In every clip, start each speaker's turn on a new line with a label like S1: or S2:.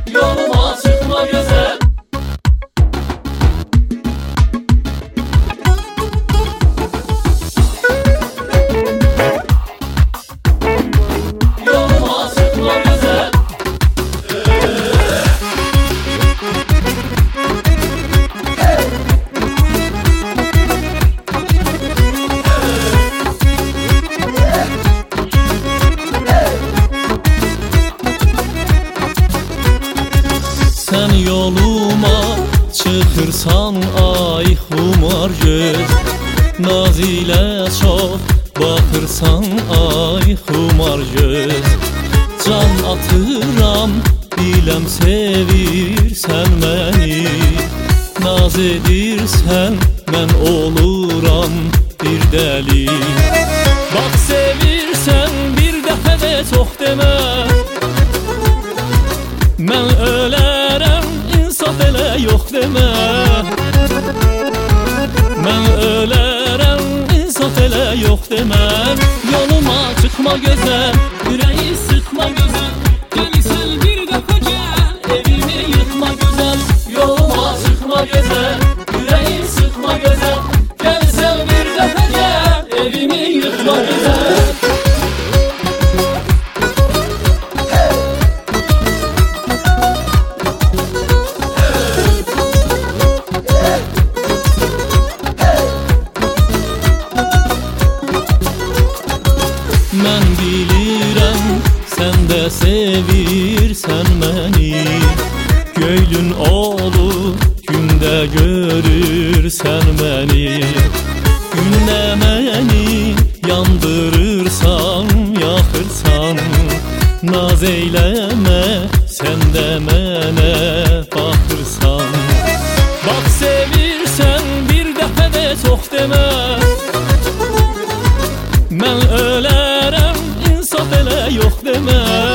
S1: yoluma çıkma güzel. Yoluma çıkma güzel. Sen yoluma çıkırsan ay xumar göz, naz ile çok bakırsan ay xumar göz. Can atıram bilem sevirsen məni, naz edirsən mən oluram bir dəli. Bak sevirsən bir dəfə də çox demə, mən ölərəm insaf elə yox demə. Mən ölərəm insaf elə yox demə. Yoluma çıkma gözəl, ürəyi sıxma gözəl. Gəlsən bir dəfə gəl, evimi yıxma gözəl. Yoluma çıkma gözəl, ürəyi sıxma gözəl. Gəlsən bir dəfə gəl, evimi yıxma gözəl. Mən bilirəm, sən də sevirsən məni. Göylün olub, gündə görürsən məni. Gündə məni yandırırsan, yaxırsan. Naz eyləmə, sən də mənə baxırsan. Bax sevirsən, bir dəfə də çox demə. Mən ölərəm, insaf elə yox demə.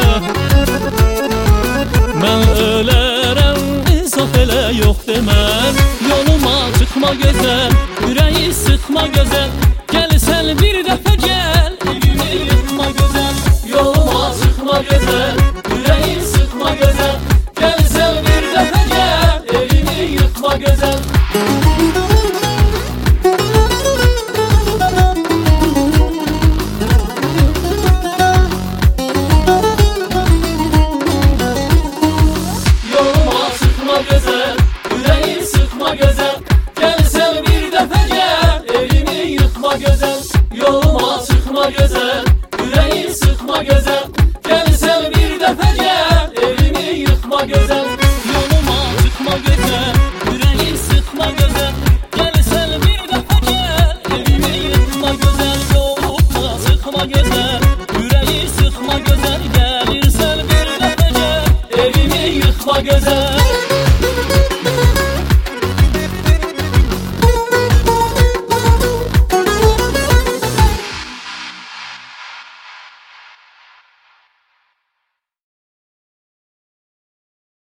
S1: Mən ölərəm, insaf elə yox demə. Yoluma çıkma gözəl, ürəyi sıxma gözəl. Gəlsən bir dəfə gəl, evimi yıxma gözəl. Yoluma çıkma gözəl, ürəyi sıxma gözəl. Gəlsən bir dəfə gəl, evimi yıxma gözəl. Güzel, yüreği sıkma güzel. Gelsen bir defa gel, evimi yıkma güzel. Yoluma çıkma güzel, yüreği sıkma güzel. Gelsen bir defa gel, evimi yıkma güzel. Yoluma çıkma güzel, yüreği sıkma güzel. Gelsen bir defa gel, evimi yıkma güzel. Yoluma çıkma güzel, yüreği sıkma güzel. Gelirsen bir defa gel, evimi yıkma güzel.